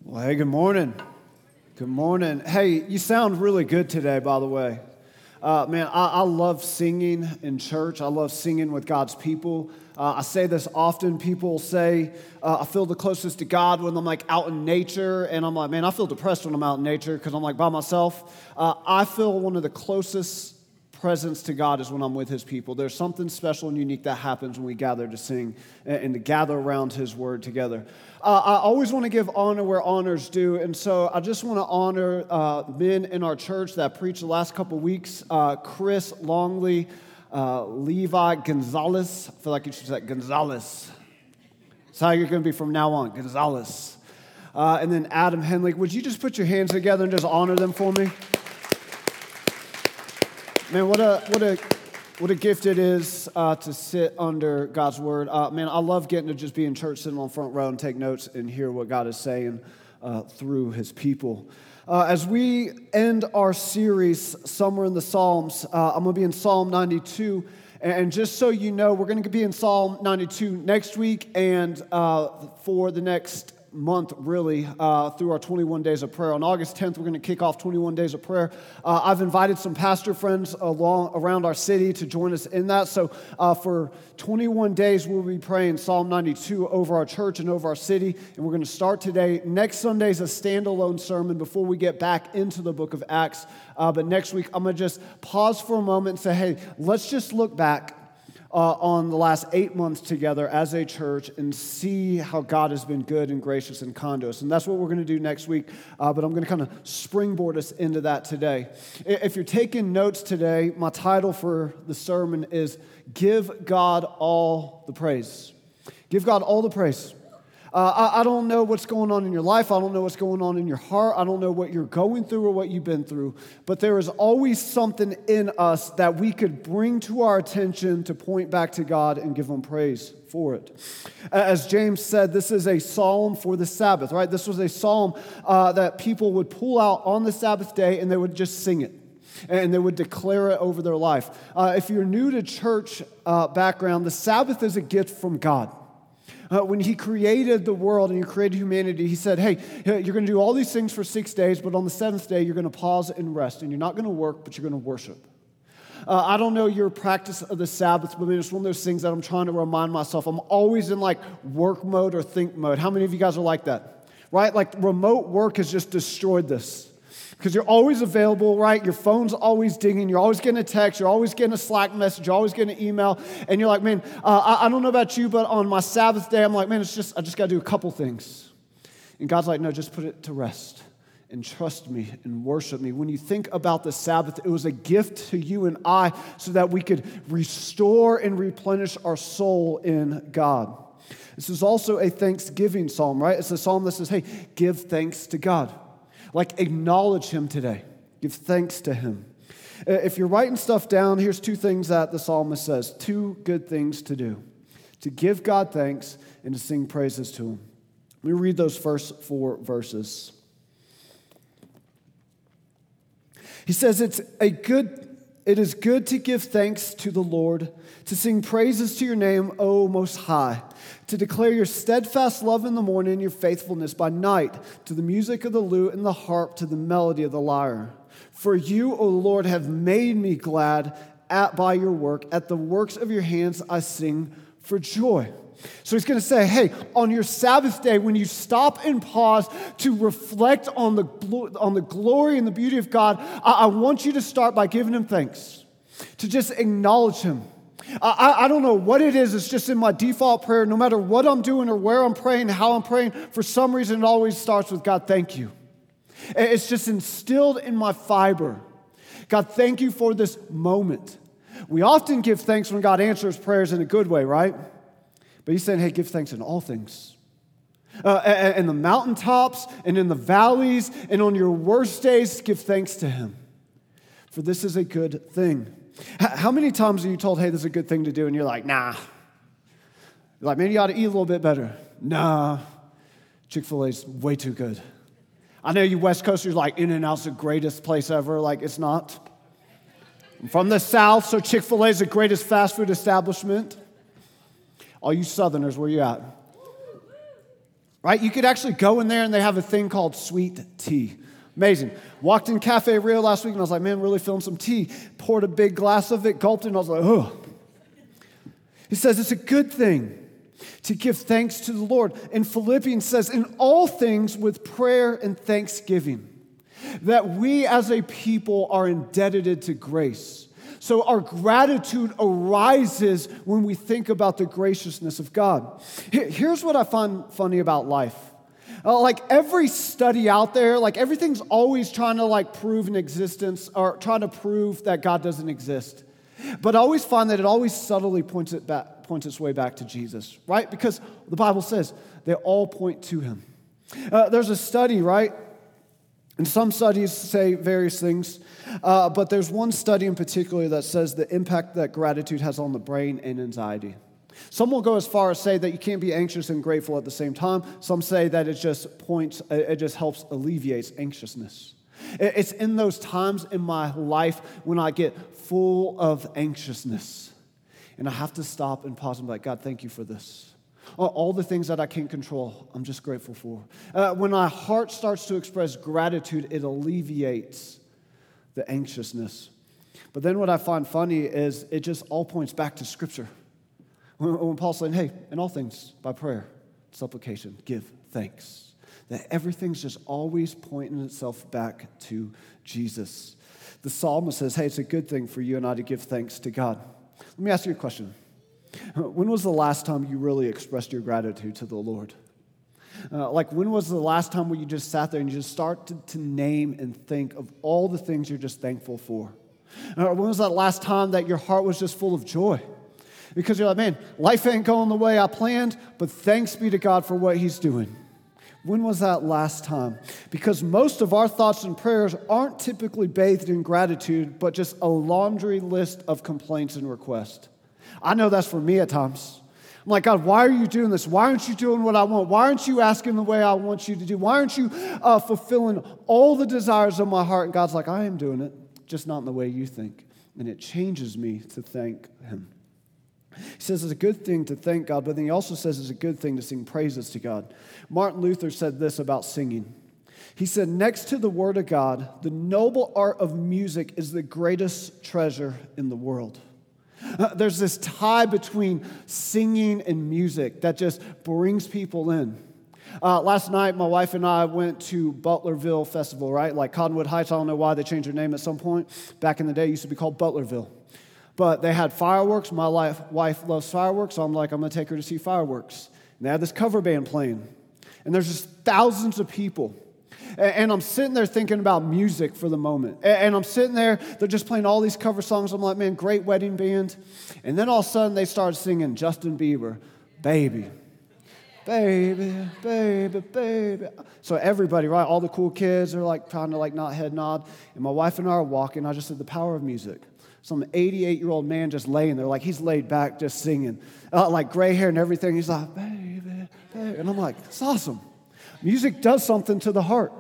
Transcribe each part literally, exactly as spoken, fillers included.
Well, hey, good morning. Good morning. Hey, you sound really good today, by the way. Uh, man, I, I love singing in church. I love singing with God's people. Uh, I say this often. People say, uh, I feel the closest to God when I'm like out in nature. And I'm like, man, I feel depressed when I'm out in nature because I'm like by myself. Uh, I feel one of the closest presence to God is when I'm with His people. There's something special and unique that happens when we gather to sing and, and to gather around His Word together. Uh, I always want to give honor where honor's due, and so I just want to honor uh, men in our church that preached the last couple weeks. Uh, Chris Longley, uh, Levi Gonzalez. I feel like you should say Gonzalez. That's how you're going to be from now on, Gonzalez. Uh, and then Adam Henley. Would you just put your hands together and just honor them for me? Man, what a what a what a gift it is uh, to sit under God's word. Uh, man, I love getting to just be in church, sitting on front row, and take notes and hear what God is saying uh, through His people. Uh, as we end our series, Somewhere in the Psalms, uh, I'm going to be in Psalm ninety-two. And just so you know, we're going to be in Psalm ninety-two next week and uh, for the next month, really, uh, through our twenty-one days of prayer. On August tenth, we're going to kick off twenty-one days of prayer. Uh, I've invited some pastor friends along around our city to join us in that. So uh, for twenty-one days, we'll be praying Psalm ninety-two over our church and over our city. And we're going to start today. Next Sunday is a standalone sermon before we get back into the book of Acts. Uh, but next week, I'm going to just pause for a moment and say, hey, let's just look back Uh, on the last eight months together as a church and see how God has been good and gracious and kind to us. And that's what we're going to do next week, uh, but I'm going to kind of springboard us into that today. If you're taking notes today, my title for the sermon is Give God All the Praise. Give God all the praise. Uh, I, I don't know what's going on in your life. I don't know what's going on in your heart. I don't know what you're going through or what you've been through. But there is always something in us that we could bring to our attention to point back to God and give Him praise for it. As James said, this is a psalm for the Sabbath, right? This was a psalm uh, that people would pull out on the Sabbath day and they would just sing it. And they would declare it over their life. Uh, if you're new to church uh, background, the Sabbath is a gift from God. Uh, when He created the world and He created humanity, He said, hey, you're going to do all these things for six days, but on the seventh day, you're going to pause and rest. And you're not going to work, but you're going to worship. Uh, I don't know your practice of the Sabbath, but it's one of those things that I'm trying to remind myself. I'm always in like work mode or think mode. How many of you guys are like that? Right? Like remote work has just destroyed this. Because you're always available, right? Your phone's always dinging. You're always getting a text. You're always getting a Slack message. You're always getting an email. And you're like, man, uh, I, I don't know about you, but on my Sabbath day, I'm like, man, it's just I just got to do a couple things. And God's like, no, just put it to rest and trust me and worship me. When you think about the Sabbath, it was a gift to you and I so that we could restore and replenish our soul in God. This is also a thanksgiving psalm, right? It's a psalm that says, hey, give thanks to God. Like, acknowledge Him today. Give thanks to Him. If you're writing stuff down, here's two things that the psalmist says. Two good things to do. To give God thanks and to sing praises to Him. Let me read those first four verses. He says, it's a good, it is good to give thanks to the Lord, to sing praises to your name, O Most High, to declare your steadfast love in the morning and your faithfulness by night, to the music of the lute and the harp, to the melody of the lyre. For you, O Lord, have made me glad at by your work. At the works of your hands I sing for joy. So he's going to say, hey, on your Sabbath day, when you stop and pause to reflect on the, on the glory and the beauty of God, I, I want you to start by giving Him thanks, to just acknowledge Him. I, I don't know what it is. It's just in my default prayer. No matter what I'm doing or where I'm praying, how I'm praying, for some reason it always starts with God, thank you. It's just instilled in my fiber. God, thank you for this moment. We often give thanks when God answers prayers in a good way, right? But He's saying, hey, give thanks in all things. Uh, in the mountaintops and in the valleys and on your worst days, give thanks to Him. For this is a good thing. How many times are you told, hey, this is a good thing to do, and you're like, nah. You're like, man, you ought to eat a little bit better. Nah. Chick-fil-A's way too good. I know you West Coasters like, In-N-Out's the greatest place ever. Like, it's not. I'm from the South, so Chick-fil-A's the greatest fast food establishment. All you Southerners, where you at? right? You could actually go in there and they have a thing called sweet tea. Amazing. Walked in Cafe Rio last week and I was like, man, really feeling some tea. Poured a big glass of it, gulped it, and I was like, oh. He says it's a good thing to give thanks to the Lord. And Philippians says, in all things with prayer and thanksgiving, that we as a people are indebted to grace. So our gratitude arises when we think about the graciousness of God. Here's what I find funny about life. Uh, like every study out there, like everything's always trying to like prove an existence or trying to prove that God doesn't exist. But I always find that it always subtly points it back, points its way back to Jesus, right? Because the Bible says they all point to him. Uh, there's a study, right? And some studies say various things, uh, but there's one study in particular that says the impact that gratitude has on the brain and anxiety. Some will go as far as say that you can't be anxious and grateful at the same time. Some say that it just points, it just helps alleviates anxiousness. It's in those times in my life when I get full of anxiousness. And I have to stop and pause and be like, God, thank you for this. All the things that I can't control, I'm just grateful for. Uh, when my heart starts to express gratitude, it alleviates the anxiousness. But then what I find funny is it just all points back to Scripture. When, when Paul's saying, hey, in all things, by prayer, supplication, give thanks. That everything's just always pointing itself back to Jesus. The psalmist says, hey, it's a good thing for you and I to give thanks to God. Let me ask you a question. When was the last time you really expressed your gratitude to the Lord? Uh, like when was the last time where you just sat there and you just started to name and think of all the things you're just thankful for? Uh, when was that last time that your heart was just full of joy? Because you're like, man, life ain't going the way I planned, but thanks be to God for what he's doing. When was that last time? Because most of our thoughts and prayers aren't typically bathed in gratitude, but just a laundry list of complaints and requests. I know that's for me at times. I'm like, God, why are you doing this? Why aren't you doing what I want? Why aren't you asking the way I want you to do? Why aren't you uh, fulfilling all the desires of my heart? And God's like, I am doing it, just not in the way you think. And it changes me to thank him. He says it's a good thing to thank God, but then he also says it's a good thing to sing praises to God. Martin Luther said this about singing. He said, next to the word of God, the noble art of music is the greatest treasure in the world. Uh, there's this tie between singing and music that just brings people in. Uh, last night, my wife and I went to Butlerville Festival, right? Like Cottonwood Heights, I don't know why they changed their name at some point. Back in the day, it used to be called Butlerville. But they had fireworks. My life, wife loves fireworks, so I'm like, I'm going to take her to see fireworks. And they had this cover band playing. And there's just thousands of people. And I'm sitting there thinking about music for the moment. And I'm sitting there, they're just playing all these cover songs. I'm like, man, great wedding band. And then all of a sudden, they started singing Justin Bieber, Baby. Baby, baby, baby. So everybody, right, all the cool kids are like trying to like not head nod. And my wife and I are walking. I just said, the power of music. Some eighty-eight-year-old man just laying there, like he's laid back just singing, uh, like gray hair and everything. He's like, baby, baby. And I'm like, it's awesome. Music does something to the heart.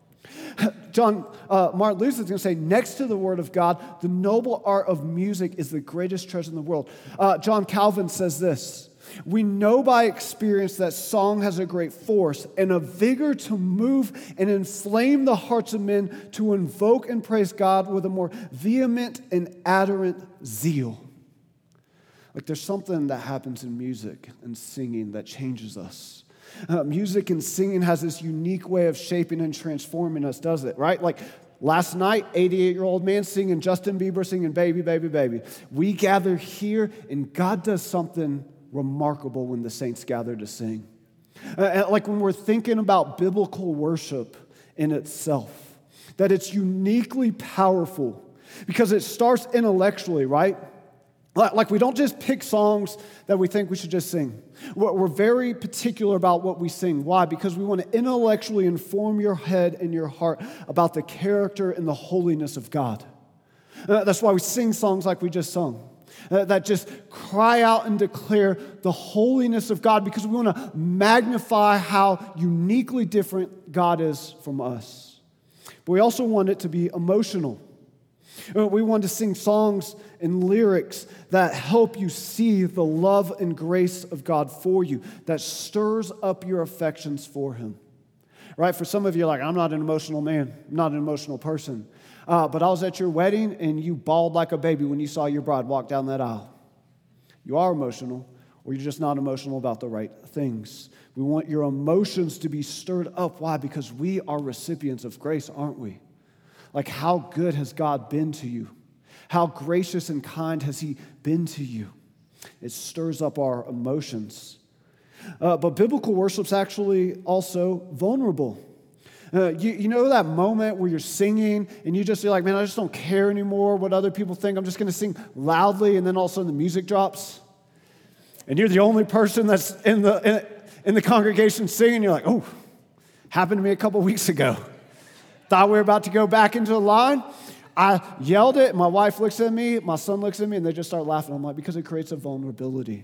John uh, Martin Luther is going to say, next to the Word of God, the noble art of music is the greatest treasure in the world. Uh, John Calvin says this, we know by experience that song has a great force and a vigor to move and inflame the hearts of men to invoke and praise God with a more vehement and adherent zeal. Like there's something that happens in music and singing that changes us. Uh, music and singing has this unique way of shaping and transforming us, does it? Right? Like last night, eighty-eight-year-old man singing Justin Bieber singing Baby, Baby, Baby. We gather here and God does something remarkable when the saints gather to sing. Uh, like when we're thinking about biblical worship in itself, that it's uniquely powerful because it starts intellectually, right? Like we don't just pick songs that we think we should just sing. We're very particular about what we sing. Why? Because we want to intellectually inform your head and your heart about the character and the holiness of God. Uh, that's why we sing songs like we just sung. Uh, that just cry out and declare the holiness of God because we want to magnify how uniquely different God is from us. But we also want it to be emotional. Uh, We want to sing songs and lyrics that help you see the love and grace of God for you, that stirs up your affections for Him. Right? For some of you, like, I'm not an emotional man, I'm not an emotional person. Uh, but I was at your wedding and you bawled like a baby when you saw your bride walk down that aisle. You are emotional, or you're just not emotional about the right things. We want your emotions to be stirred up. Why? Because we are recipients of grace, aren't we? Like, how good has God been to you? How gracious and kind has He been to you? It stirs up our emotions. Uh, but biblical worship's actually also vulnerable. Uh, you, you know that moment where you're singing and you just feel like, man, I just don't care anymore what other people think. I'm just going to sing loudly, and then all of a sudden the music drops. And you're the only person that's in the in, in the congregation singing. You're like, oh, happened to me a couple weeks ago. Thought we were about to go back into the line. I yelled it. My wife looks at me. My son looks at me, and they just start laughing. I'm like, because it creates a vulnerability.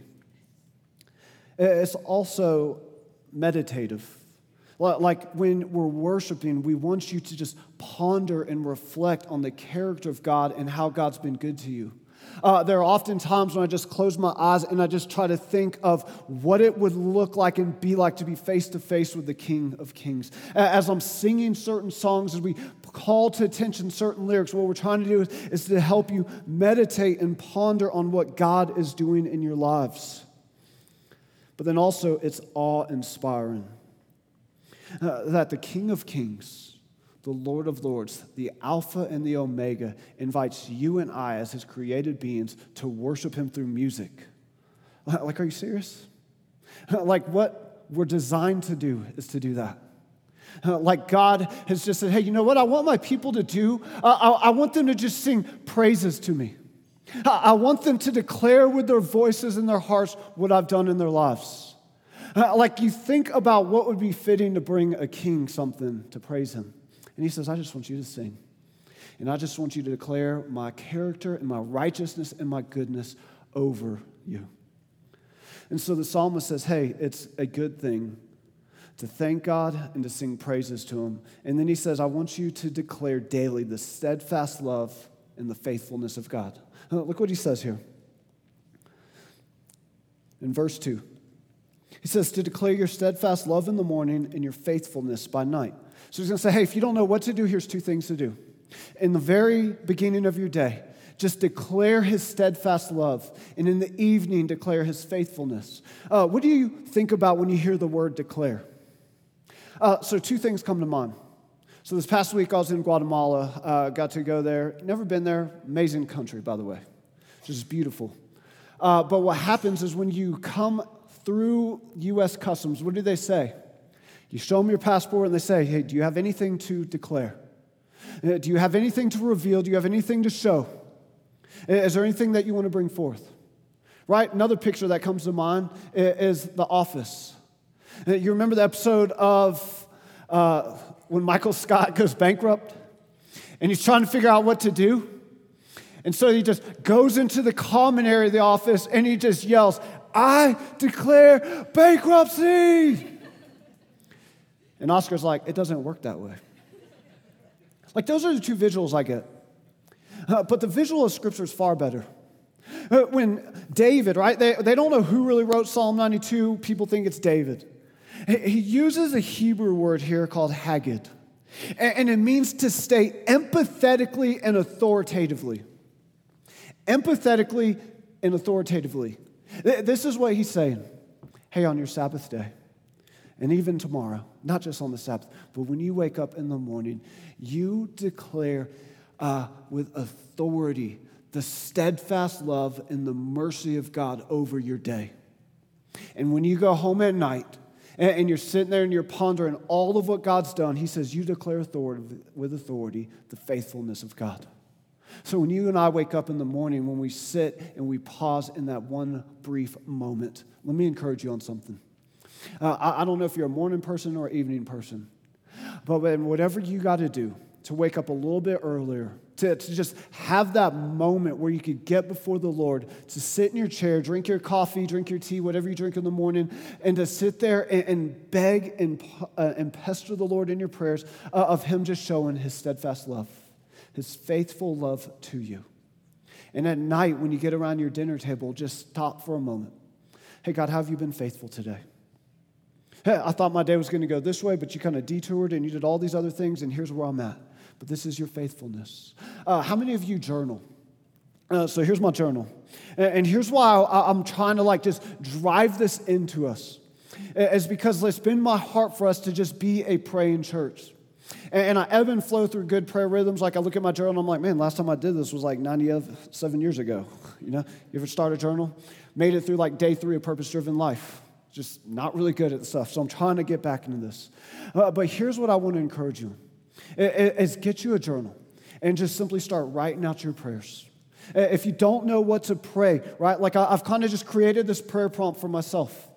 It's also meditative. Like when we're worshiping, we want you to just ponder and reflect on the character of God and how God's been good to you. Uh, there are often times when I just close my eyes and I just try to think of what it would look like and be like to be face to face with the King of Kings. As I'm singing certain songs, as we call to attention certain lyrics, what we're trying to do is, is to help you meditate and ponder on what God is doing in your lives. But then also, it's awe-inspiring. Uh, that the King of Kings, the Lord of Lords, the Alpha and the Omega, invites you and I as His created beings to worship Him through music. Like, are you serious? Like, what we're designed to do is to do that. Like, God has just said, hey, you know what I want my people to do? Uh, I, I want them to just sing praises to me. I want them to declare with their voices and their hearts what I've done in their lives. Like, you think about what would be fitting to bring a king something to praise him. And He says, I just want you to sing. And I just want you to declare my character and my righteousness and my goodness over you. And so the psalmist says, hey, it's a good thing to thank God and to sing praises to Him. And then he says, I want you to declare daily the steadfast love and the faithfulness of God. Look what he says here. In verse two. He says, to declare your steadfast love in the morning and your faithfulness by night. So he's going to say, hey, if you don't know what to do, here's two things to do. In the very beginning of your day, just declare His steadfast love. And in the evening, declare His faithfulness. Uh, what do you think about when you hear the word declare? Uh, so two things come to mind. So this past week, I was in Guatemala. Uh, got to go there. Never been there. Amazing country, by the way. Just beautiful. Uh, but what happens is when you come through U S Customs, what do they say? You show them your passport and they say, hey, do you have anything to declare? Uh, do you have anything to reveal? Do you have anything to show? Is there anything that you want to bring forth? Right? Another picture that comes to mind is The Office. Uh, you remember the episode of uh, when Michael Scott goes bankrupt and he's trying to figure out what to do? And so he just goes into the common area of the office and he just yells, I declare bankruptcy. And Oscar's like, it doesn't work that way. Like, those are the two visuals I get. Uh, but the visual of Scripture is far better. Uh, when David, right, they, they don't know who really wrote Psalm ninety-two. People think it's David. He uses a Hebrew word here called haggid. And, and it means to state empathetically and authoritatively. Empathetically and authoritatively. This is what he's saying. Hey, on your Sabbath day, and even tomorrow, not just on the Sabbath, but when you wake up in the morning, you declare uh, with authority the steadfast love and the mercy of God over your day. And when you go home at night, and, and you're sitting there and you're pondering all of what God's done, he says you declare authority, with authority the faithfulness of God. So when you and I wake up in the morning, when we sit and we pause in that one brief moment, let me encourage you on something. Uh, I, I don't know if you're a morning person or an evening person, but whatever you got to do to wake up a little bit earlier, to, to just have that moment where you could get before the Lord, to sit in your chair, drink your coffee, drink your tea, whatever you drink in the morning, and to sit there and, and beg and, uh, and pester the Lord in your prayers uh, of Him just showing His steadfast love. his faithful love to you. And at night, when you get around your dinner table, just stop for a moment. Hey, God, how have you been faithful today? Hey, I thought my day was going to go this way, but you kind of detoured and you did all these other things, and here's where I'm at. But this is your faithfulness. Uh, how many of you journal? Uh, so here's my journal. And, and here's why I, I'm trying to like just drive this into us. It's because it's been my heart for us to just be a praying church. And I ebb and flow through good prayer rhythms. Like I look at my journal and I'm like, man, last time I did this was like ninety-seven years ago. You know, you ever start a journal? Made it through like day three of purpose-driven life. Just not really good at the stuff. So I'm trying to get back into this. Uh, but here's what I want to encourage you. Is get you a journal and just simply start writing out your prayers. If you don't know what to pray, right? Like I've kind of just created this prayer prompt for myself.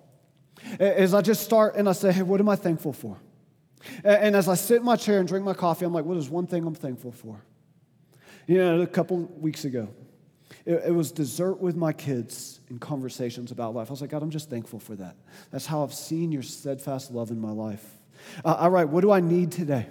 As I just start and I say, hey, what am I thankful for? And as I sit in my chair and drink my coffee, I'm like, what is one thing I'm thankful for? You know, a couple weeks ago, it, it was dessert with my kids and conversations about life. I was like, God, I'm just thankful for that. That's how I've seen your steadfast love in my life. Uh, all right, what do I need today?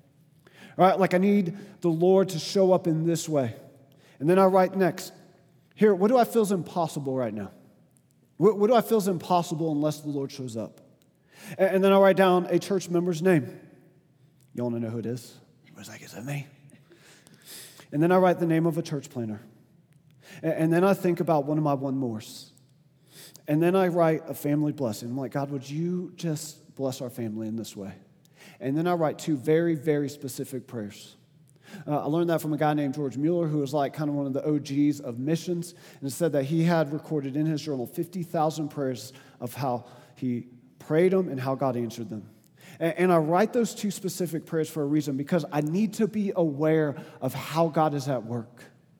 All right, like I need the Lord to show up in this way. And then I write next, here, what do I feel is impossible right now? What, what do I feel is impossible unless the Lord shows up? And, and then I write down a church member's name. You want to know who it is? I was like, is that me? And then I write the name of a church planner. And, and then I think about one of my one mores. And then I write a family blessing. I'm like, God, would you just bless our family in this way? And then I write two very, very specific prayers. Uh, I learned that from a guy named George Mueller, who was like kind of one of the O Gs of missions, and it said that he had recorded in his journal fifty thousand prayers of how he prayed them and how God answered them. And, and I write those two specific prayers for a reason, because I need to be aware of how God is at work.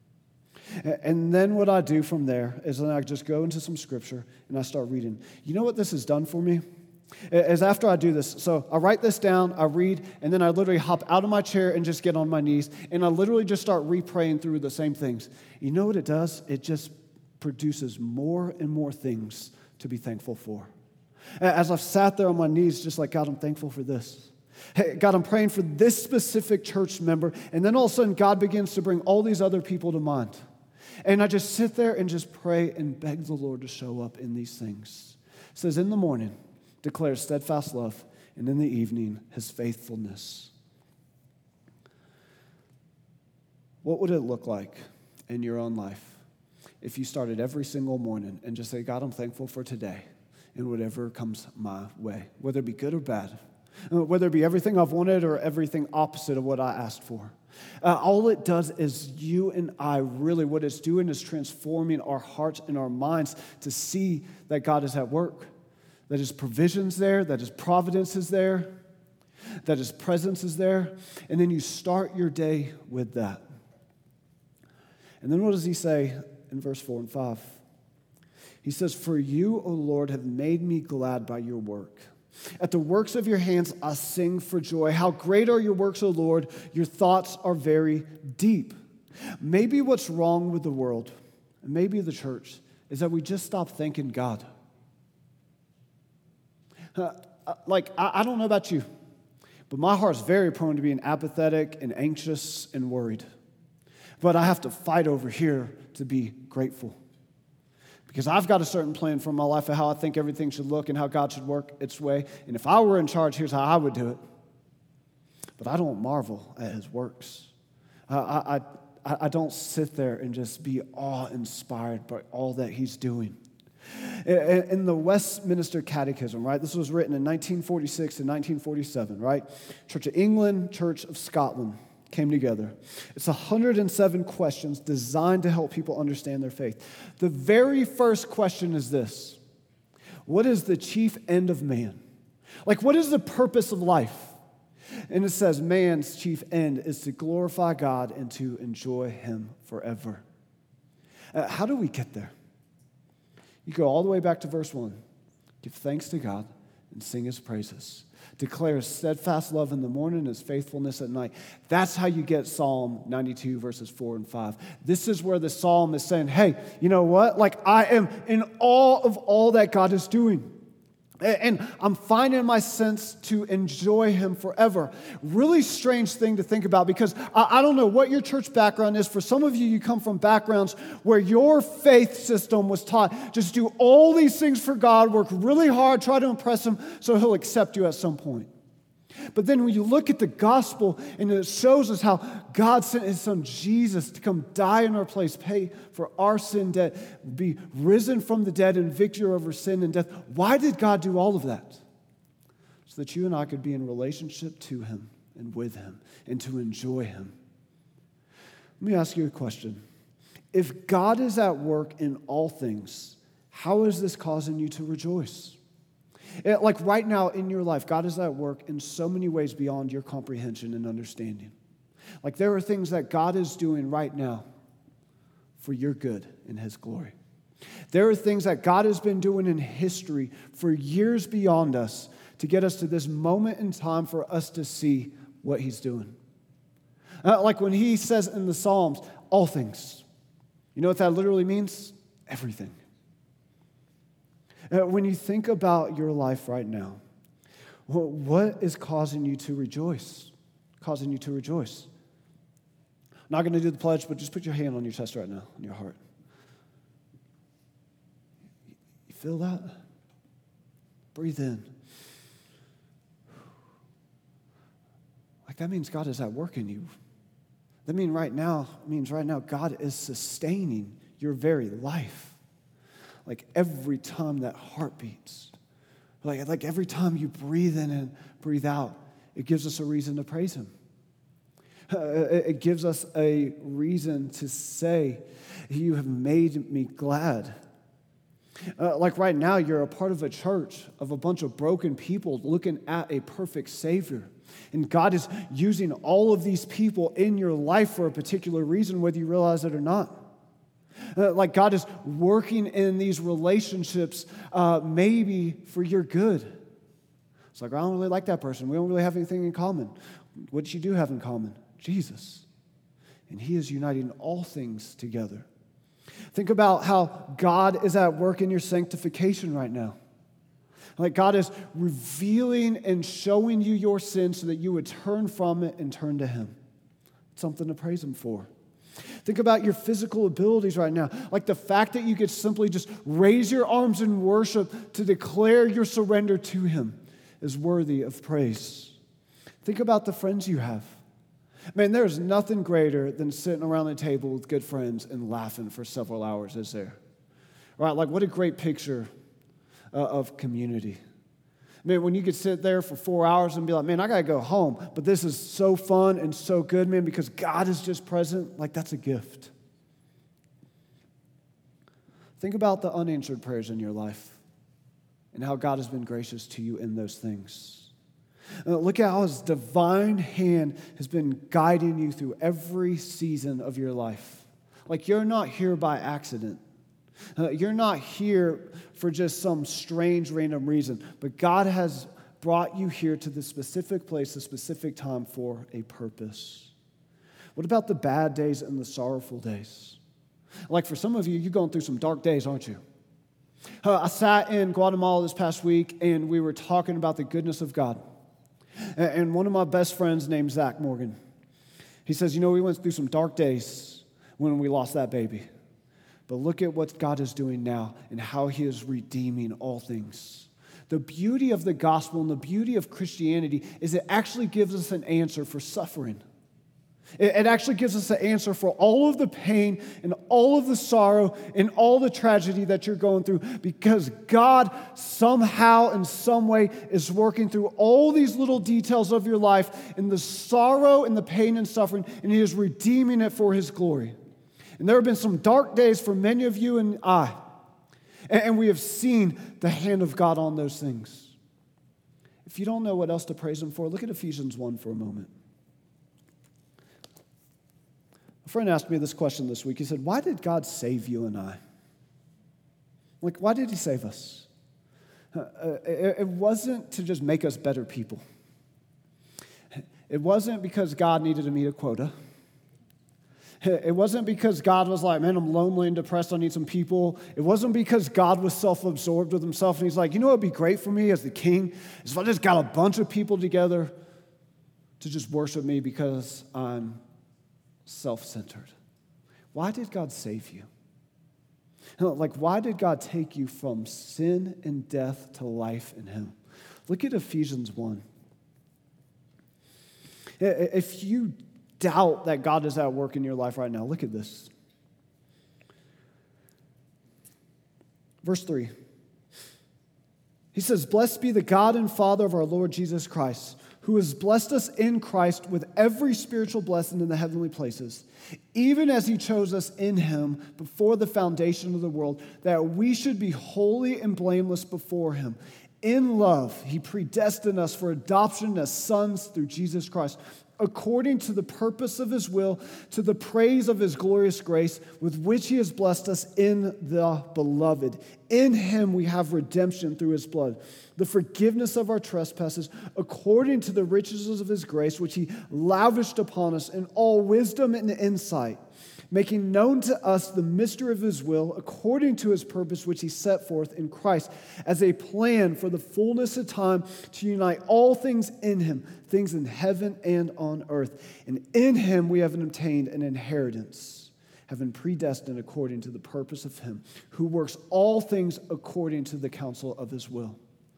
And, and then what I do from there is then I just go into some scripture and I start reading. You know what this has done for me? Is after I do this, so I write this down, I read, and then I literally hop out of my chair and just get on my knees, and I literally just start re-praying through the same things. You know what it does? It just produces more and more things to be thankful for. As I've sat there on my knees, just like, God, I'm thankful for this. Hey, God, I'm praying for this specific church member, and then all of a sudden, God begins to bring all these other people to mind. And I just sit there and just pray and beg the Lord to show up in these things. It says, in the morning, declares steadfast love, and in the evening, his faithfulness. What would it look like in your own life if you started every single morning and just say, God, I'm thankful for today and whatever comes my way, whether it be good or bad, whether it be everything I've wanted or everything opposite of what I asked for. Uh, all it does is you and I really, what it's doing is transforming our hearts and our minds to see that God is at work. That his provision's there, that his providence is there, that his presence is there, and then you start your day with that. And then what does he say in verse four and five? He says, for you, O Lord, have made me glad by your work. At the works of your hands I sing for joy. How great are your works, O Lord. Your thoughts are very deep. Maybe what's wrong with the world, and maybe the church, is that we just stop thanking God. Uh, like, I, I don't know about you, but my heart's very prone to being apathetic and anxious and worried. But I have to fight over here to be grateful. Because I've got a certain plan for my life of how I think everything should look and how God should work its way. And if I were in charge, here's how I would do it. But I don't marvel at his works. Uh, I, I, I don't sit there and just be awe-inspired by all that he's doing. In the Westminster Catechism, right? This was written in nineteen forty-six and nineteen forty-seven, right? Church of England, Church of Scotland came together. It's one hundred seven questions designed to help people understand their faith. The very first question is this: what is the chief end of man? Like, what is the purpose of life? And it says man's chief end is to glorify God and to enjoy him forever. Uh, how do we get there? You go all the way back to verse one. Give thanks to God and sing his praises. Declare his steadfast love in the morning, his faithfulness at night. That's how you get Psalm ninety-two, verses four and five. This is where the psalm is saying, hey, you know what? Like, I am in awe of all that God is doing. And I'm finding my sense to enjoy him forever. Really strange thing to think about because I, I don't know what your church background is. For some of you, you come from backgrounds where your faith system was taught just do all these things for God, work really hard, try to impress him so he'll accept you at some point. But then when you look at the gospel and it shows us how God sent his son Jesus to come die in our place, pay for our sin debt, be risen from the dead in victory over sin and death. Why did God do all of that? So that you and I could be in relationship to him and with him and to enjoy him. Let me ask you a question. If God is at work in all things, how is this causing you to rejoice? It, like right now in your life, God is at work in so many ways beyond your comprehension and understanding. Like there are things that God is doing right now for your good and his glory. There are things that God has been doing in history for years beyond us to get us to this moment in time for us to see what he's doing. Uh, like when he says in the Psalms, all things. You know what that literally means? Everything. Uh, when you think about your life right now, well, what is causing you to rejoice? Causing you to rejoice? I'm not going to do the pledge, but just put your hand on your chest right now, on your heart. You feel that? Breathe in. Like that means God is at work in you. That means right now, means right now God is sustaining your very life. Like every time that heart beats, like, like every time you breathe in and breathe out, it gives us a reason to praise him. Uh, it, it gives us a reason to say, you have made me glad. Uh, like right now, you're a part of a church of a bunch of broken people looking at a perfect Savior. And God is using all of these people in your life for a particular reason, whether you realize it or not. Uh, like God is working in these relationships uh, maybe for your good. It's like, I don't really like that person. We don't really have anything in common. What you do have in common? Jesus. And he is uniting all things together. Think about how God is at work in your sanctification right now. Like God is revealing and showing you your sin so that you would turn from it and turn to him. It's something to praise him for. Think about your physical abilities right now. Like the fact that you could simply just raise your arms in worship to declare your surrender to him is worthy of praise. Think about the friends you have. Man, there's nothing greater than sitting around the table with good friends and laughing for several hours, is there? Right? Like what a great picture uh, of community. Man, when you could sit there for four hours and be like, man, I got to go home, but this is so fun and so good, man, because God is just present, like that's a gift. Think about the unanswered prayers in your life and how God has been gracious to you in those things. Uh, look at how his divine hand has been guiding you through every season of your life. Like you're not here by accident. Uh, you're not here for just some strange random reason, but God has brought you here to the specific place, the specific time for a purpose. What about the bad days and the sorrowful days? Like for some of you, you're going through some dark days, aren't you? Uh, I sat in Guatemala this past week, and we were talking about the goodness of God. And, and one of my best friends named Zach Morgan, he says, you know, we went through some dark days when we lost that baby. But look at what God is doing now and how he is redeeming all things. The beauty of the gospel and the beauty of Christianity is it actually gives us an answer for suffering. It actually gives us an answer for all of the pain and all of the sorrow and all the tragedy that you're going through because God somehow in some way is working through all these little details of your life and the sorrow and the pain and suffering, and he is redeeming it for his glory. And there have been some dark days for many of you and I, and we have seen the hand of God on those things. If you don't know what else to praise him for, look at Ephesians one for a moment. A friend asked me this question this week. He said, why did God save you and I? Like, why did he save us? Uh, it, it wasn't to just make us better people. It wasn't because God needed to meet a quota. It wasn't because God was like, man, I'm lonely and depressed, I need some people. It wasn't because God was self-absorbed with himself and he's like, you know what would be great for me as the king is if I just got a bunch of people together to just worship me because I'm self-centered. Why did God save you? Like, why did God take you from sin and death to life in him? Look at Ephesians one. If you doubt that God is at work in your life right now, look at this. Verse three. He says, "Blessed be the God and Father of our Lord Jesus Christ, who has blessed us in Christ with every spiritual blessing in the heavenly places, even as he chose us in him before the foundation of the world, that we should be holy and blameless before him. In love, he predestined us for adoption as sons through Jesus Christ, according to the purpose of his will, to the praise of his glorious grace, with which he has blessed us in the beloved. In him we have redemption through his blood, the forgiveness of our trespasses, according to the riches of his grace, which he lavished upon us in all wisdom and insight, making known to us the mystery of his will, according to his purpose, which he set forth in Christ, as a plan for the fullness of time to unite all things in him, things in heaven and on earth. And in him we have obtained an inheritance, having predestined according to the purpose of him, who works all things according to the counsel of his will."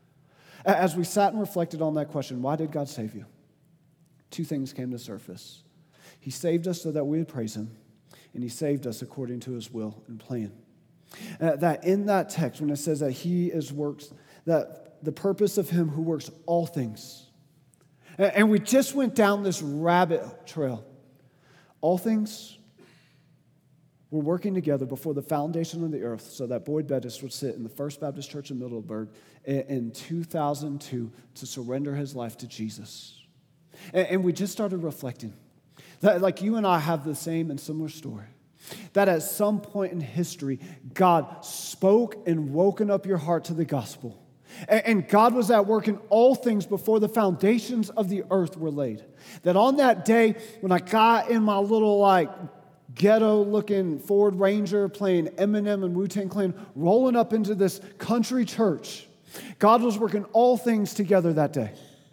As we sat and reflected on that question, why did God save you? Two things came to surface. He saved us so that we would praise him, and he saved us according to his will and plan. Uh, that in that text, when it says that he is works, that the purpose of him who works all things. Uh, and we just went down this rabbit trail. All things were working together before the foundation of the earth so that Boyd Bettis would sit in the First Baptist Church in Middleburg in, in two thousand two to surrender his life to Jesus. And, and we just started reflecting. That, like you and I have the same and similar story. That at some point in history, God spoke and woken up your heart to the gospel. And, and God was at work in all things before the foundations of the earth were laid. That on that day, when I got in my little like ghetto-looking Ford Ranger playing Eminem and Wu-Tang Clan, rolling up into this country church, God was working all things together that day.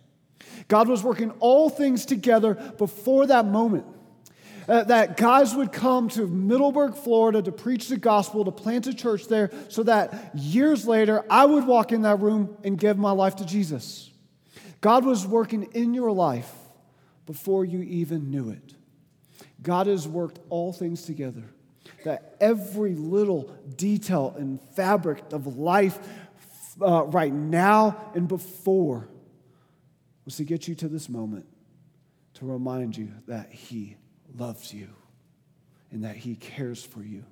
God was working all things together before that moment. Uh, that guys would come to Middleburg, Florida to preach the gospel, to plant a church there, so that years later I would walk in that room and give my life to Jesus. God was working in your life before you even knew it. God has worked all things together, that every little detail and fabric of life uh, right now and before was to get you to this moment, to remind you that he loves you and that he cares for you.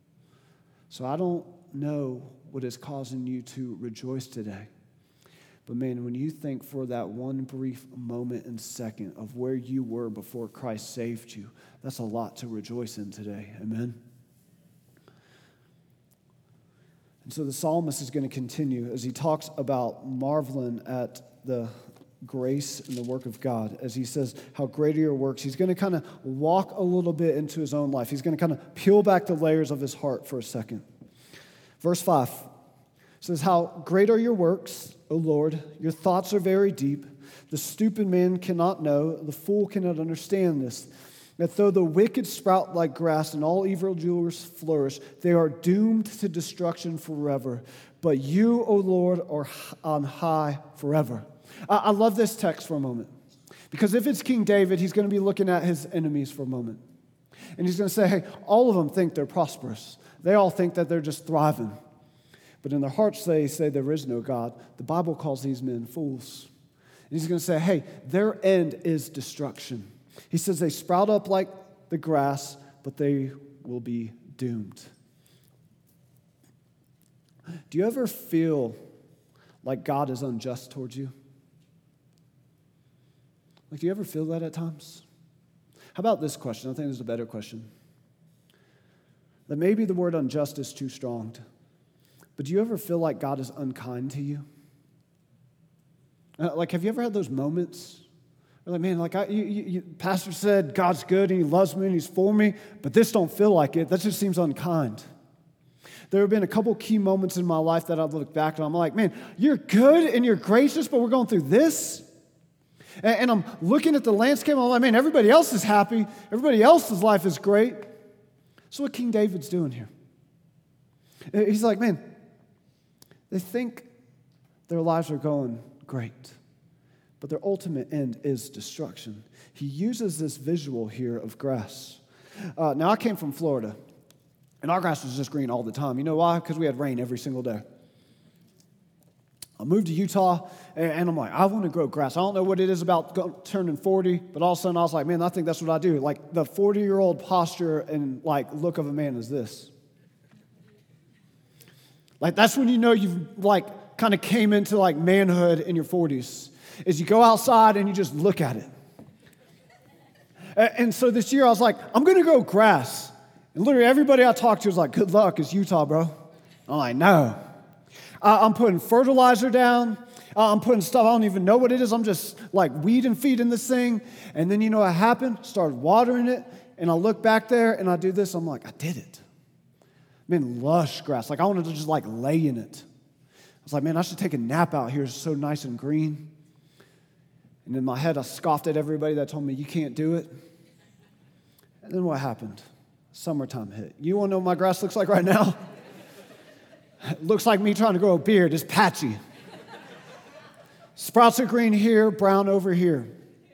So I don't know what is causing you to rejoice today. But man, when you think for that one brief moment and second of where you were before Christ saved you, that's a lot to rejoice in today. Amen? And so the psalmist is going to continue as he talks about marveling at the grace and the work of God. As he says how great are your works, he's going to kind of walk a little bit into his own life. He's going to kind of peel back the layers of his heart for a second. Verse five says, "How great are your works, O Lord, your thoughts are very deep. The stupid man cannot know, the fool cannot understand this. That though the wicked sprout like grass and all evildoers flourish, they are doomed to destruction forever. But you, O Lord, are on high forever." I love this text for a moment. Because if it's King David, he's going to be looking at his enemies for a moment. And he's going to say, hey, all of them think they're prosperous. They all think that they're just thriving. But in their hearts, they say there is no God. The Bible calls these men fools. And he's going to say, hey, their end is destruction. He says they sprout up like the grass, but they will be doomed. Do you ever feel like God is unjust towards you? Like, do you ever feel that at times? How about this question? I think this is a better question. That maybe the word unjust is too strong, to, but do you ever feel like God is unkind to you? Uh, like, have you ever had those moments We're like, man, like I, you, you, you, Pastor said God's good and he loves me and he's for me, but this don't feel like it. That just seems unkind. There have been a couple key moments in my life that I've looked back and I'm like, man, you're good and you're gracious, but we're going through this. And, and I'm looking at the landscape and I'm like, man, everybody else is happy. Everybody else's life is great. That's what King David's doing here. He's like, man, they think their lives are going great, but their ultimate end is destruction. He uses this visual here of grass. Uh, now, I came from Florida. And our grass was just green all the time. You know why? Because we had rain every single day. I moved to Utah, and I'm like, I want to grow grass. I don't know what it is about turning forty, but all of a sudden I was like, man, I think that's what I do. Like, the forty-year-old posture and, like, look of a man is this. Like, that's when you know you've, like, kind of came into, like, manhood in your forties, is you go outside and you just look at it. And so this year I was like, I'm going to grow grass. And literally everybody I talked to was like, good luck, it's Utah, bro. I'm like, no. Uh, I'm putting fertilizer down. Uh, I'm putting stuff, I don't even know what it is. I'm just like weed and feeding this thing. And then you know what happened? Started watering it. And I look back there and I do this. I'm like, I did it. Man, lush grass. Like I wanted to just like lay in it. I was like, man, I should take a nap out here. It's so nice and green. And in my head, I scoffed at everybody that told me you can't do it. And then what happened? Summertime hit. You want to know what my grass looks like right now? It looks like me trying to grow a beard. It's patchy. Sprouts are green here, brown over here.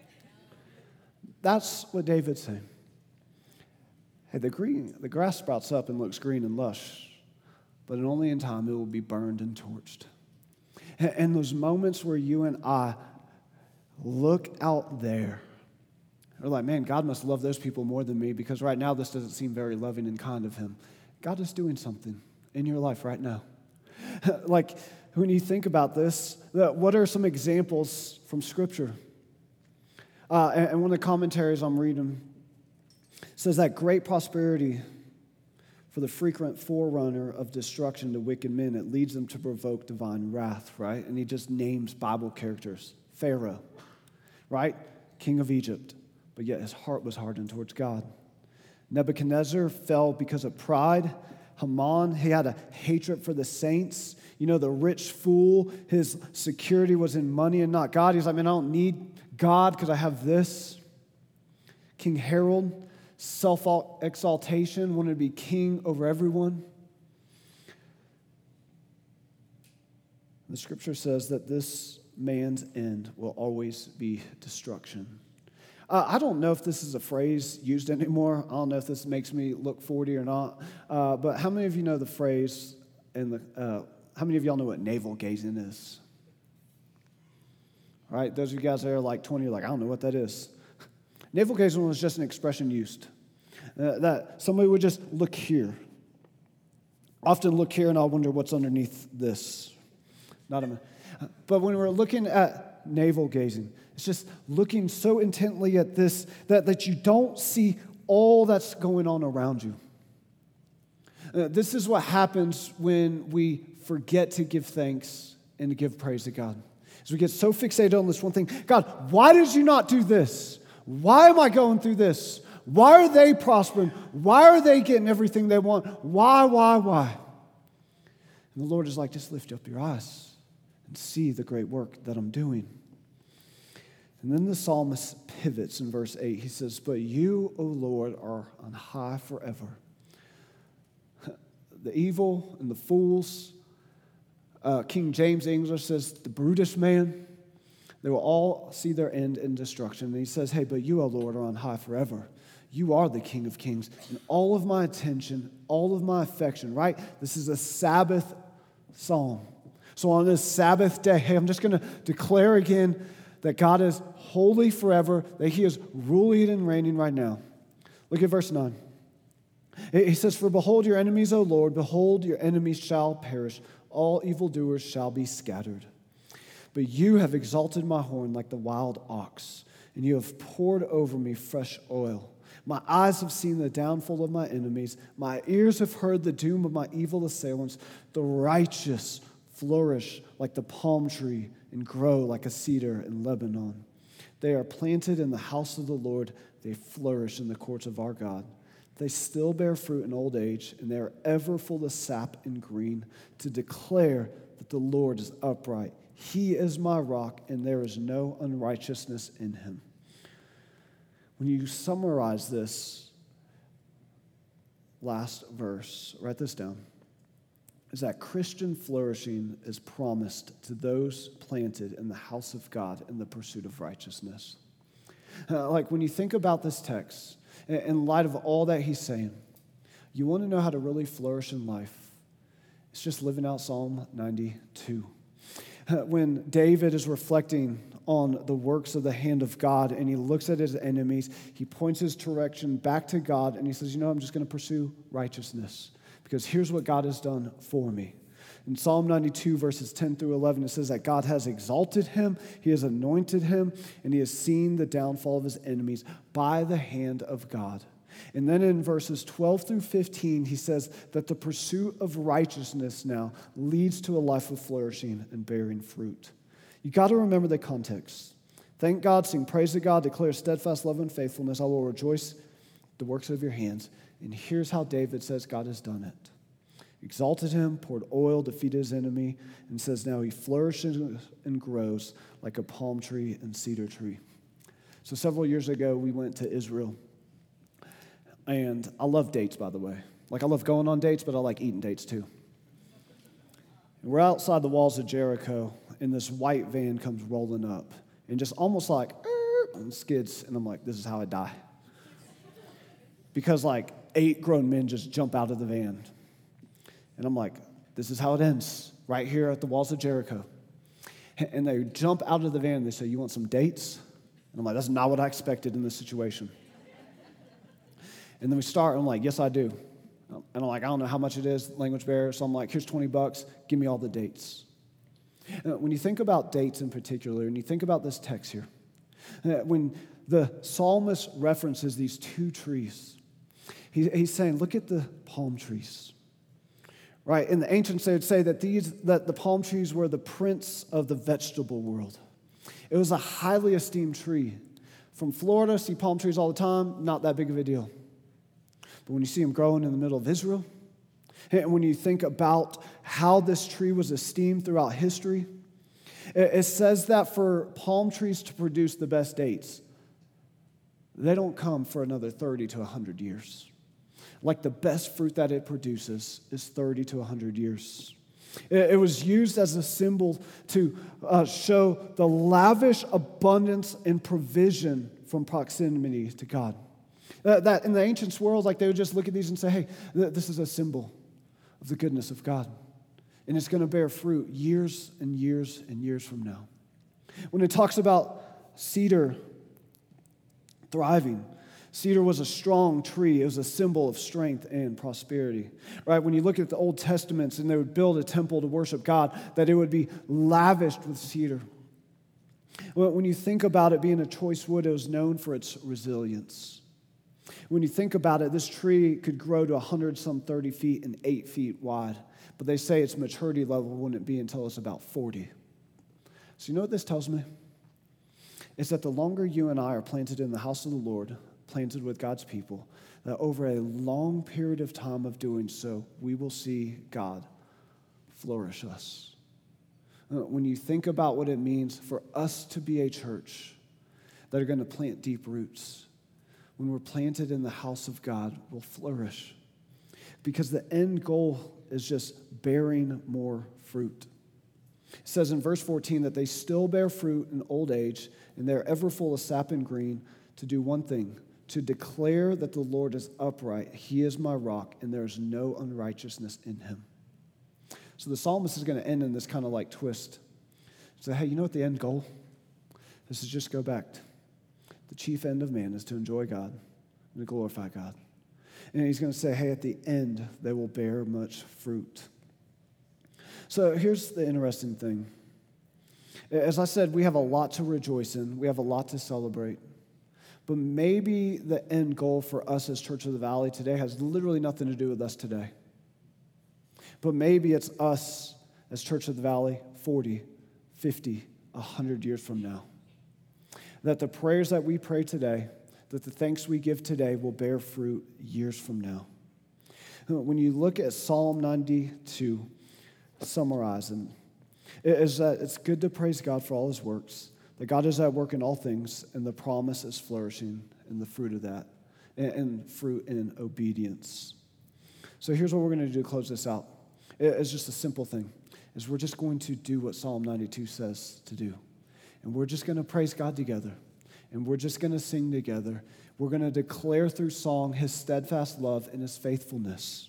That's what David's saying. Hey, the green, the grass sprouts up and looks green and lush, but only in time it will be burned and torched. And those moments where you and I look out there, we're like, man, God must love those people more than me because right now this doesn't seem very loving and kind of him. God is doing something in your life right now. Like, when you think about this, what are some examples from Scripture? Uh, and one of the commentaries I'm reading says that great prosperity for the frequent forerunner of destruction to wicked men, it leads them to provoke divine wrath, right? And he just names Bible characters. Pharaoh, right? King of Egypt. But yet his heart was hardened towards God. Nebuchadnezzar fell because of pride. Haman, he had a hatred for the saints. You know, the rich fool, his security was in money and not God. He's like, man, I don't need God because I have this. King Herod, self-exaltation, wanted to be king over everyone. The scripture says that this man's end will always be destruction. Uh, I don't know if this is a phrase used anymore. I don't know if this makes me look forty or not. Uh, but how many of you know the phrase, and the, uh, how many of y'all know what navel gazing is? All right, those of you guys that are like twenty, are like, I don't know what that is. Navel gazing was just an expression used. Uh, that somebody would just look here. Often look here and I'll wonder what's underneath this. Not a, but when we're looking at navel gazing, it's just looking so intently at this that, that you don't see all that's going on around you. Uh, this is what happens when we forget to give thanks and to give praise to God. As we get so fixated on this one thing, God, why did you not do this? Why am I going through this? Why are they prospering? Why are they getting everything they want? Why, why, why? And the Lord is like, just lift up your eyes and see the great work that I'm doing. And then the psalmist pivots in verse eight. He says, but you, O Lord, are on high forever. The evil and the fools, uh, King James English says, the brutish man, they will all see their end in destruction. And he says, hey, but you, O Lord, are on high forever. You are the King of kings. And all of my attention, all of my affection, right? This is a Sabbath psalm. So on this Sabbath day, hey, I'm just going to declare again that God is holy forever, that he is ruling and reigning right now. Look at verse nine. He says, for behold your enemies, O Lord, behold your enemies shall perish. All evildoers shall be scattered. But you have exalted my horn like the wild ox, and you have poured over me fresh oil. My eyes have seen the downfall of my enemies. My ears have heard the doom of my evil assailants. The righteous flourish like the palm tree and grow like a cedar in Lebanon. They are planted in the house of the Lord. They flourish in the courts of our God. They still bear fruit in old age, and they are ever full of sap and green, to declare that the Lord is upright. He is my rock, and there is no unrighteousness in him. When you summarize this last verse, write this down, is that Christian flourishing is promised to those planted in the house of God in the pursuit of righteousness. Uh, like when you think about this text, in light of all that he's saying, you want to know how to really flourish in life. It's just living out Psalm ninety-two. Uh, when David is reflecting on the works of the hand of God and he looks at his enemies, he points his direction back to God and he says, you know, I'm just going to pursue righteousness because here's what God has done for me. In Psalm ninety-two, verses ten through eleven, it says that God has exalted him, he has anointed him, and he has seen the downfall of his enemies by the hand of God. And then in verses twelve through fifteen, he says that the pursuit of righteousness now leads to a life of flourishing and bearing fruit. You got to remember the context. Thank God, sing praise to God, declare steadfast love and faithfulness. I will rejoice the works of your hands. And here's how David says God has done it. Exalted him, poured oil, defeated his enemy, and says now he flourishes and grows like a palm tree and cedar tree. So several years ago, we went to Israel. And I love dates, by the way. Like, I love going on dates, but I like eating dates, too. And we're outside the walls of Jericho, and this white van comes rolling up, and just almost like, and skids, and I'm like, this is how I die. Because, like, eight grown men just jump out of the van. And I'm like, this is how it ends, right here at the walls of Jericho. And they jump out of the van, and they say, you want some dates? And I'm like, that's not what I expected in this situation. And then we start, and I'm like, yes, I do. And I'm like, I don't know how much it is, language barrier. So I'm like, here's twenty bucks. Give me all the dates. And when you think about dates in particular, and you think about this text here, when the psalmist references these two trees, he, he's saying, look at the palm trees. Right? In the ancients, they would say that these that the palm trees were the prince of the vegetable world. It was a highly esteemed tree. From Florida, see palm trees all the time, not that big of a deal. But when you see them growing in the middle of Israel, and when you think about how this tree was esteemed throughout history, it says that for palm trees to produce the best dates, they don't come for another thirty to one hundred years. Like the best fruit that it produces is thirty to one hundred years. It was used as a symbol to uh, show the lavish abundance and provision from proximity to God. Uh, that in the ancient world, like they would just look at these and say, hey, th- this is a symbol of the goodness of God. And it's going to bear fruit years and years and years from now. When it talks about cedar thriving, cedar was a strong tree. It was a symbol of strength and prosperity. Right? When you look at the Old Testaments and they would build a temple to worship God, that it would be lavished with cedar. When you think about it being a choice wood, it was known for its resilience. When you think about it, this tree could grow to one hundred some thirty feet and eight feet wide. But they say its maturity level wouldn't be until it's about forty. So you know what this tells me? It's that the longer you and I are planted in the house of the Lord, planted with God's people, that over a long period of time of doing so, we will see God flourish us. When you think about what it means for us to be a church that are going to plant deep roots, when we're planted in the house of God, we'll flourish. Because the end goal is just bearing more fruit. It says in verse fourteen that they still bear fruit in old age, and they're ever full of sap and green to do one thing, to declare that the Lord is upright. He is my rock, and there is no unrighteousness in him. So the psalmist is going to end in this kind of like twist. Say, hey, you know what the end goal? This is just go back. The chief end of man is to enjoy God and to glorify God. And he's going to say, hey, at the end, they will bear much fruit. So here's the interesting thing. As I said, we have a lot to rejoice in. We have a lot to celebrate. But maybe the end goal for us as Church of the Valley today has literally nothing to do with us today. But maybe it's us as Church of the Valley forty, fifty, one hundred years from now. that the prayers that we pray today, that the thanks we give today will bear fruit years from now. When you look at Psalm ninety-two, summarizing, it is that it's good to praise God for all his works, that God is at work in all things, and the promise is flourishing in the fruit of that, and, and fruit in obedience. So here's what we're going to do to close this out. It's just a simple thing, is we're just going to do what Psalm ninety-two says to do. And we're just going to praise God together. And we're just going to sing together. We're going to declare through song his steadfast love and his faithfulness.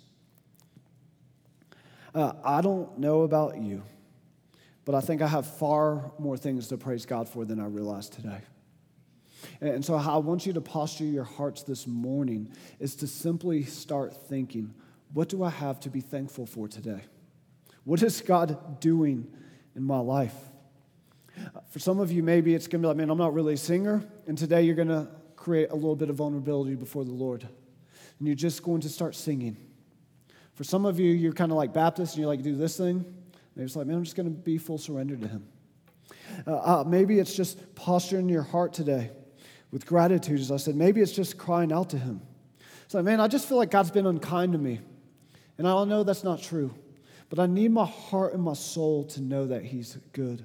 Uh, I don't know about you, but I think I have far more things to praise God for than I realize today. And so how I want you to posture your hearts this morning is to simply start thinking, what do I have to be thankful for today? What is God doing in my life? For some of you, maybe it's going to be like, man, I'm not really a singer, and today you're going to create a little bit of vulnerability before the Lord, and you're just going to start singing. For some of you, you're kind of like Baptist, and you're like, do this thing. Maybe it's like, man, I'm just going to be full surrender to him. Uh, uh, maybe it's just posturing your heart today with gratitude, as I said. Maybe it's just crying out to him. It's like, man, I just feel like God's been unkind to me, and I know that's not true, but I need my heart and my soul to know that he's good.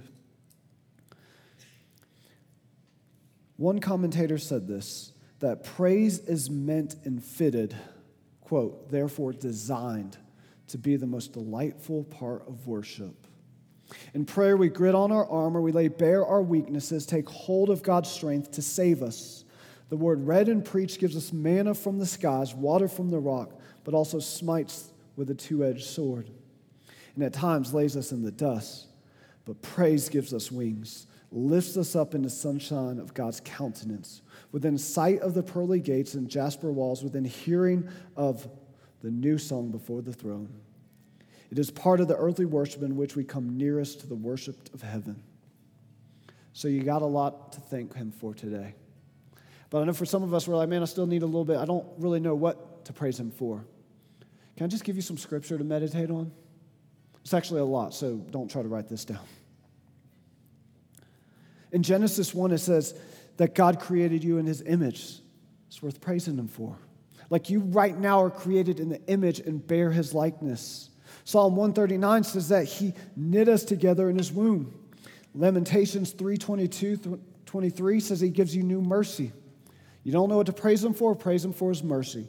One commentator said this, that praise is meant and fitted, quote, therefore designed to be the most delightful part of worship. In prayer, we grit on our armor, we lay bare our weaknesses, take hold of God's strength to save us. The word read and preached gives us manna from the skies, water from the rock, but also smites with a two-edged sword. And at times lays us in the dust, but praise gives us wings, lifts us up in the sunshine of God's countenance, within sight of the pearly gates and jasper walls, within hearing of the new song before the throne. It is part of the earthly worship in which we come nearest to the worship of heaven. So you got a lot to thank him for today. But I know for some of us, we're like, man, I still need a little bit. I don't really know what to praise him for. Can I just give you some scripture to meditate on? It's actually a lot, so don't try to write this down. In Genesis one, it says that God created you in his image. It's worth praising him for. Like you right now are created in the image and bear his likeness. Psalm one thirty-nine says that he knit us together in his womb. Lamentations three twenty-two, twenty-three says he gives you new mercy. You don't know what to praise him for? Praise him for his mercy.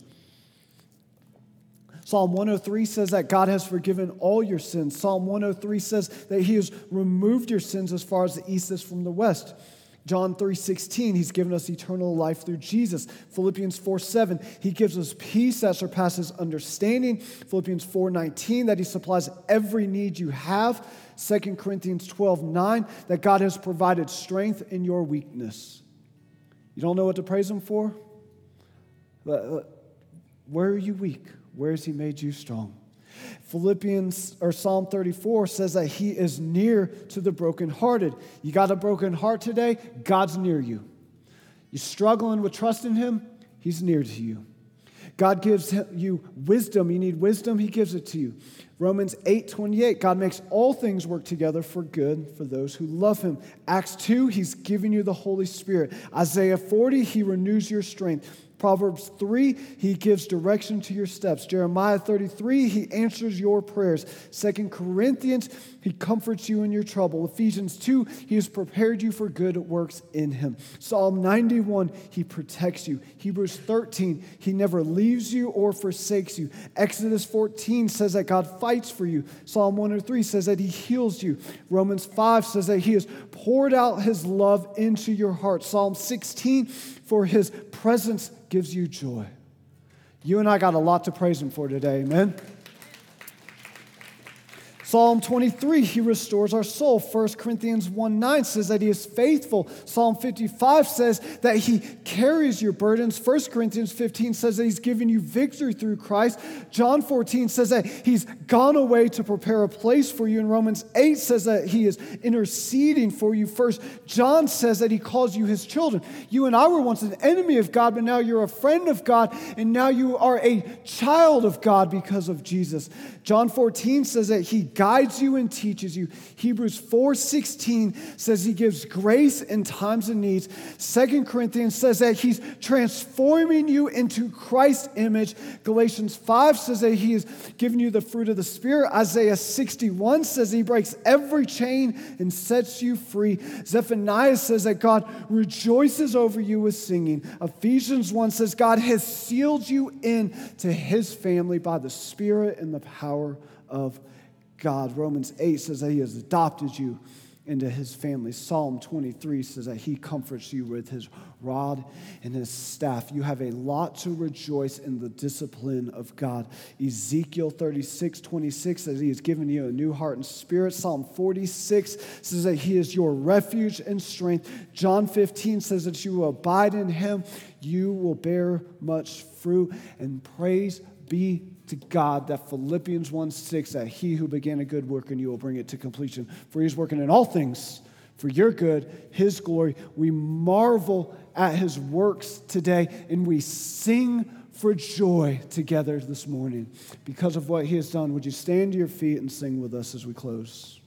Psalm one oh three says that God has forgiven all your sins. Psalm one oh three says that he has removed your sins as far as the east is from the west. John three sixteen, he's given us eternal life through Jesus. Philippians four seven, he gives us peace that surpasses understanding. Philippians four nineteen, that he supplies every need you have. Second Corinthians twelve nine, that God has provided strength in your weakness. You don't know what to praise him for? Where are you weak? Where has he made you strong? Philippians or Psalm thirty-four says that he is near to the brokenhearted. You got a broken heart today? God's near you. You're struggling with trusting him? He's near to you. God gives you wisdom. You need wisdom? He gives it to you. Romans eight twenty-eight, God makes all things work together for good for those who love him. Acts two, he's giving you the Holy Spirit. Isaiah forty, he renews your strength. Proverbs three, he gives direction to your steps. Jeremiah thirty-three, he answers your prayers. Second Corinthians, he comforts you in your trouble. Ephesians two, he has prepared you for good works in him. Psalm ninety-one, he protects you. Hebrews thirteen, he never leaves you or forsakes you. Exodus fourteen says that God fights for you. Psalm one oh three says that he heals you. Romans five says that he has poured out his love into your heart. Psalm sixteen, for his presence gives you joy. You and I got a lot to praise him for today, amen? Psalm twenty-three, he restores our soul. First Corinthians one nine says that he is faithful. Psalm fifty-five says that he carries your burdens. First Corinthians fifteen says that he's given you victory through Christ. John fourteen says that he's gone away to prepare a place for you. And Romans eight says that he is interceding for you. First John says that he calls you his children. You and I were once an enemy of God, but now you're a friend of God, and now you are a child of God because of Jesus. John fourteen says that he guides you and teaches you. Hebrews four sixteen says he gives grace in times of needs. Second Corinthians says that he's transforming you into Christ's image. Galatians five says that he has given you the fruit of the Spirit. Isaiah sixty-one says he breaks every chain and sets you free. Zephaniah says that God rejoices over you with singing. Ephesians one says God has sealed you in to his family by the Spirit and the power of God. Romans eight says that he has adopted you into his family. Psalm twenty-three says that he comforts you with his rod and his staff. You have a lot to rejoice in the discipline of God. Ezekiel thirty-six twenty-six says he has given you a new heart and spirit. Psalm forty-six says that he is your refuge and strength. John fifteen says that you will abide in him. You will bear much fruit. And praise be to God that Philippians one six, that he who began a good work in you will bring it to completion. For he is working in all things for your good, his glory. We marvel at his works today, and we sing for joy together this morning because of what he has done. Would you stand to your feet and sing with us as we close?